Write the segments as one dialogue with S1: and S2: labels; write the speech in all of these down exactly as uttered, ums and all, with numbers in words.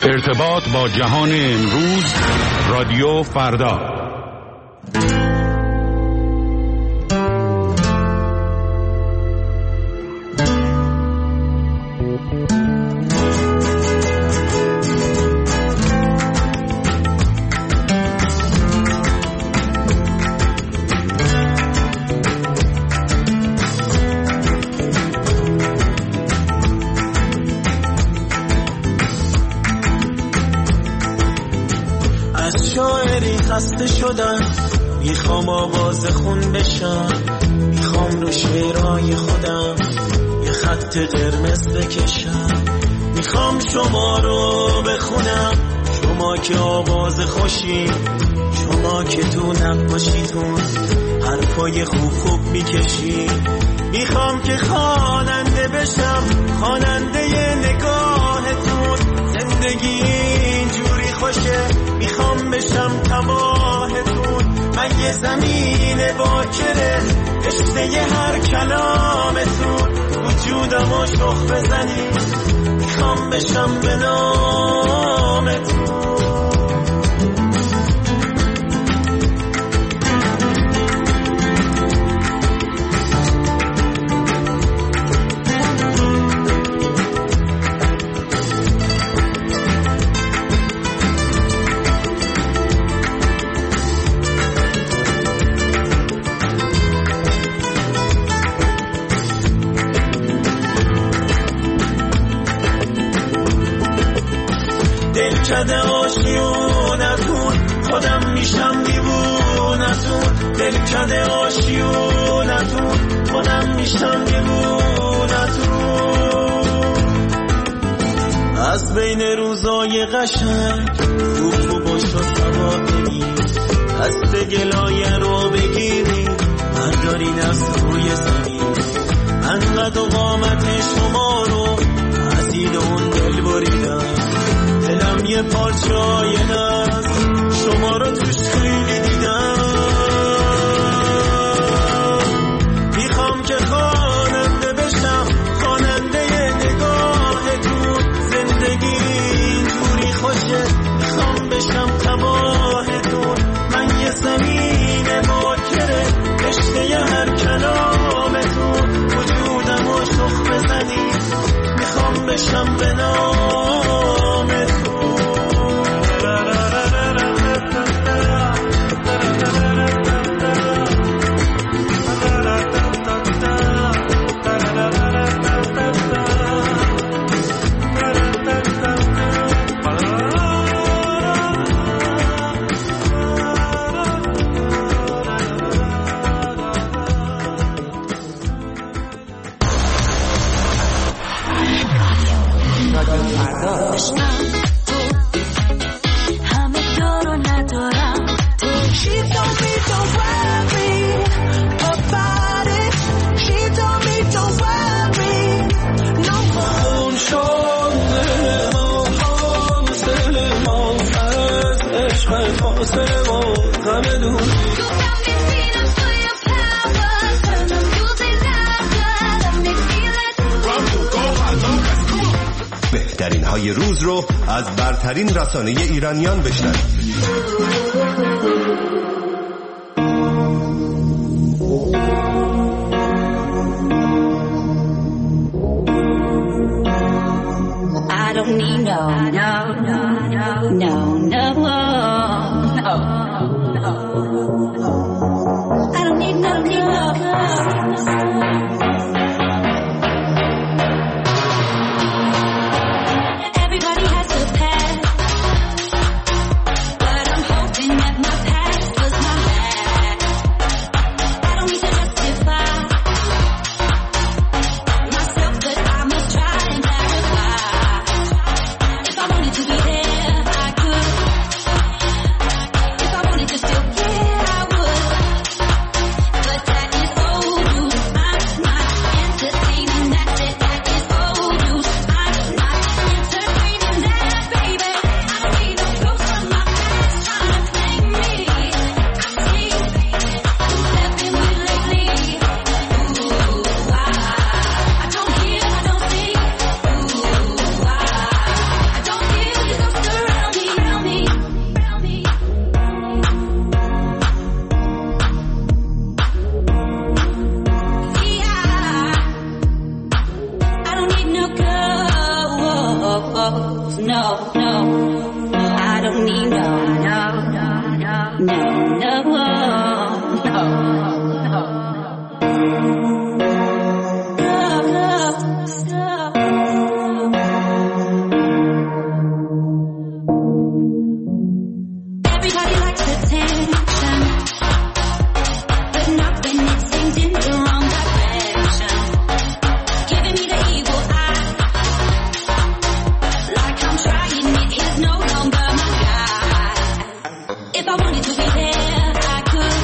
S1: ارتباط با جهان امروز، رادیو فردا.
S2: خسته شدم، میخوام آواز خون بشم، میخوام رو شعرهای خودم یه خط قرمز بکشم، میخوام شما رو بخونم، شما که آواز خوشی، شما که تو نقاشیتون حرفای خوب خوب میکشی، میخوام که خواننده بشم، خواننده نگاهتون، زندگی اینجوری خوشه، میخوام بشم تباهتون، من یه زمین باکره، رشته هر کلامتون، وجودمو شخ بزنی، میخوام بشم به نامتون. دلکده آشیونتون، خودم میشم دیوونتون، دلکده آشیونتون، خودم میشم دیوونتون. از بین روزای قشنگ خوب خوب باشو سوا بگیر، دست گلایه رو بگیری بردارین از روی زمین، انقدر قامت شما رو از این اون دل بریدم، دلم یه پارچای نست شما رو توش خیلی دیدم، میخوام که خواننده بشم، خواننده نگاهتون، زندگی اینجوری خوشه، میخوام بشم تباهتون، من یه زمین باکره، رشته هر کلامتون، وجودمو شخ بزنی، میخوام بشم به نامتون.
S3: بهترین های روز رو از برترین رسانه ایرانیان بشنوید.
S4: I don't need no, no, no, no, no, no, no, no. I don't need no, need no. Everybody has a past, but I'm hoping that my past was my last. I don't need to justify myself, but I must try and clarify. If I wanted to be there, I could. If I no, no, I don't need no, no, no, no, no, no, no, no. Everybody likes attention, but not when it seems in the wrong direction. Giving me the evil eye, like I'm trying, it is no longer my guide. If I wanted to be there, I could.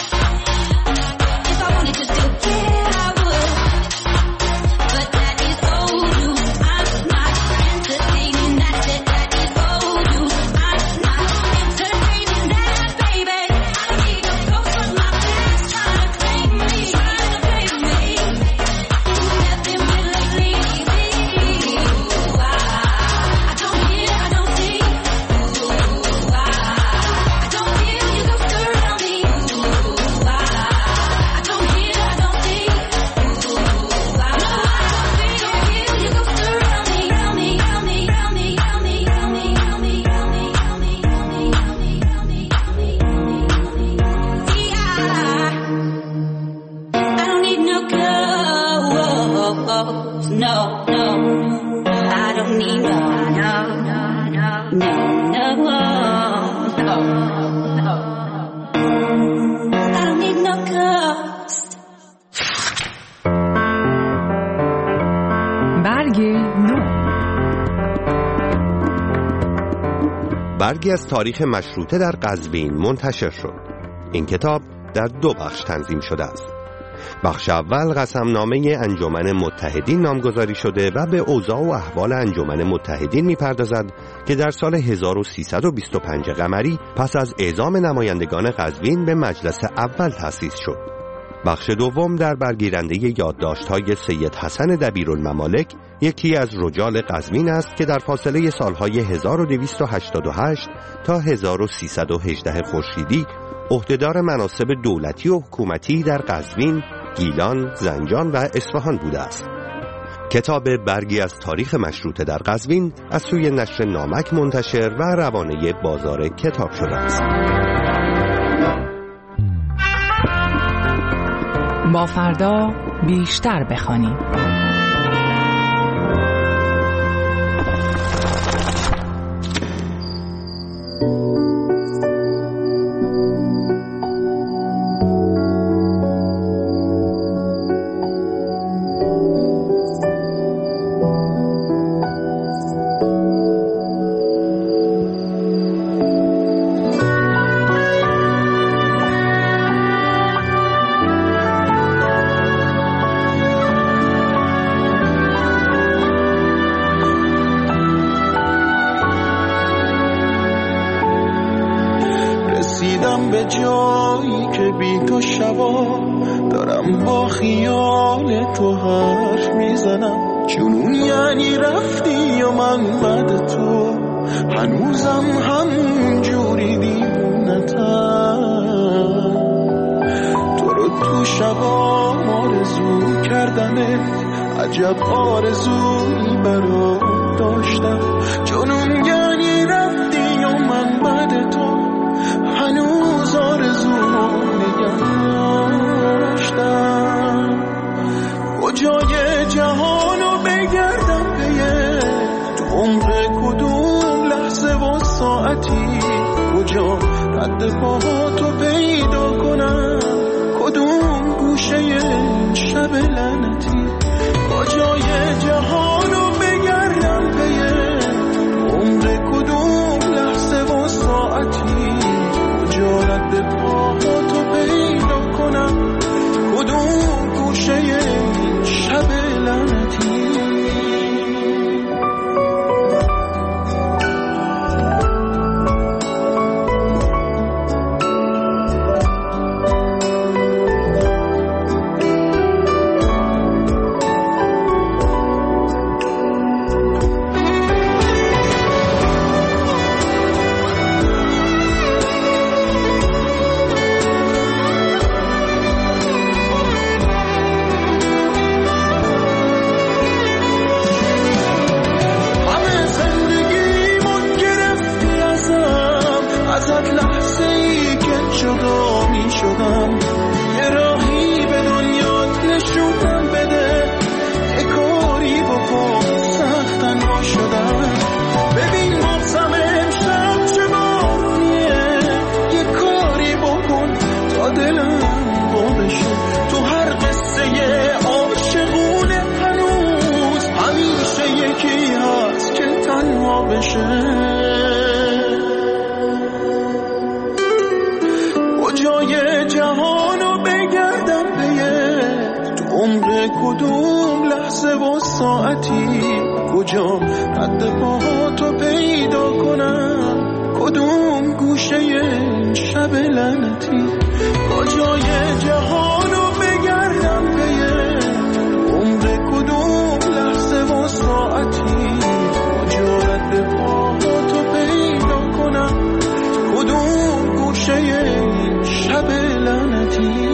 S4: If I wanted to still care, I would. But that is old news. I'm not entertaining that shit. That is old news. I'm not entertaining that, baby. I need a ghost from my past trying to claim me, trying to claim me. Nothing been lately. Ooh, I, I don't hear, I don't see. Ooh, I, I don't feel you ghost around me. Ooh, I, I don't hear, I don't see. Ooh, I, I don't feel you ghost around me, around me, around me, around me, around me, around me, around me, around me, around me, around me, around me, around me, around me, around me. See, I, I don't need no ghost, no, no, I don't need no, no, no, no, no, no, no, I don't need no ghost.
S5: برگ نو.
S3: برگی از تاریخ مشروطه در قزوین منتشر شد. این کتاب در دو بخش تنظیم شده است. بخش اول قسمنامه انجمن متحدین نامگذاری شده و به اوضاع و احوال انجمن متحدین می‌پردازد که در سال هزار و سیصد و بیست و پنج قمری پس از اعزام نمایندگان قزوین به مجلس اول تأسیس شد. بخش دوم در برگیرنده یادداشت‌های سید حسن دبیرالممالک، یکی از رجال قزوین است که در فاصله سالهای هزار و دویست و هشتاد و هشت تا هزار و سیصد و هجده خورشیدی عهدهدار مناصب دولتی و حکومتی در قزوین، گیلان، زنجان و اصفهان بوده است. کتاب برگی از تاریخ مشروطه در قزوین از سوی نشر نامک منتشر و روانه بازار کتاب شده است.
S5: با فردا بیشتر بخوانیم.
S2: رسیدم به جایی که بی تو شبا دارم با خیال تو حرف میزنم. جنون یعنی رفتی و من بعد تو هنوزم همون جوری دیوونتم. تو رو تو شبا آرزو کردمت، عجب آرزویی برات داشتم. جنون یعنی رفتی و من بعد تو هنوز آرزو نگه داشتم. کجای جهانو بگردم پیه، تو عمر کدوم لحظه و ساعتی، کجا رد پاهاتو پیدا کنم، کدوم گوشه این شب لعنتی. کجای جهانو بگردم پیه، عمر کدوم لحظه و ساعتی، کجا رد پاهاتو پیدا کنم، کدوم گوشه این شب لعنتی. ما بشه. کجای جهانو بگردم بیه، تو عمر کدوم لحظه و ساعتی، کجا رد پاهاتو پیدا کنم، کدوم گوشه شب لعنتی. کجای جهانو بگردم بیه، عمر کدوم لحظه و ساعتی، کجا رد پاهاتو پیدا کنم، کدوم گوشه شب لعنتی.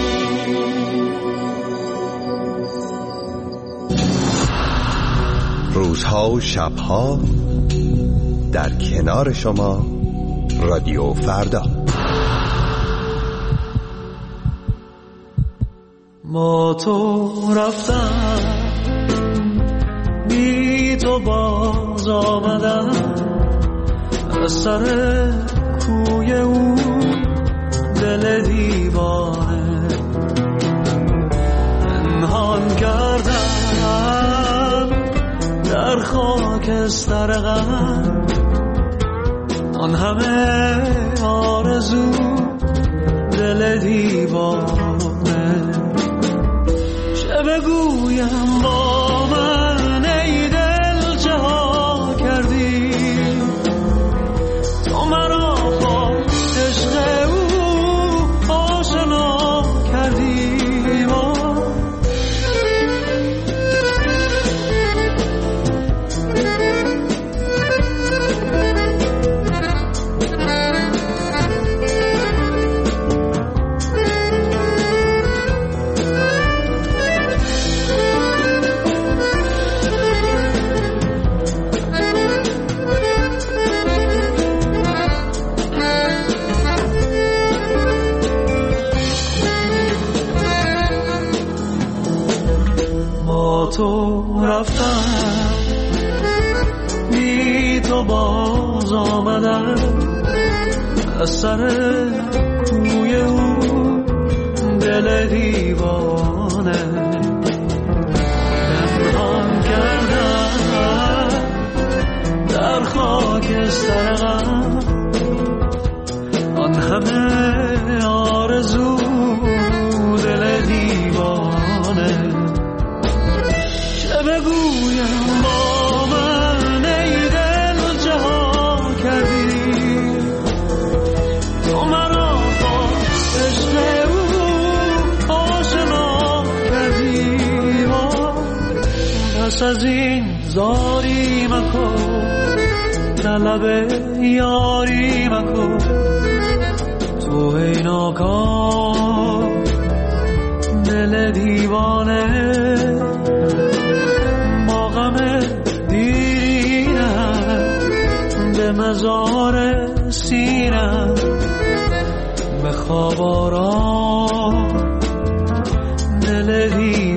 S3: روزها و شبها در کنار شما رادیو فردا.
S2: ما تو رفتم بی تو باز آمدم، از سر کوی او دل دیوانه پنهان کردم در خاکستر غم، آن همه آرزو دل دیوانه. چه بگویم با من ای دل چه ها کردی، تو مرا با عشق او آشنا کردی. تو رفتم بی تو باز آمدم، از سر کوی او دل دیوانه پنهان کردم در خاکستر غم، آن همه آرزو دل دیوانه. بگویم با من ای دل چه ها کردی، تو مرا با عشق او آشنا کردی. پس از این زاری مکن، طلب یاری مکن، تو ای ناکام دل دیوانه. به مزار سینم به خواب آرام دل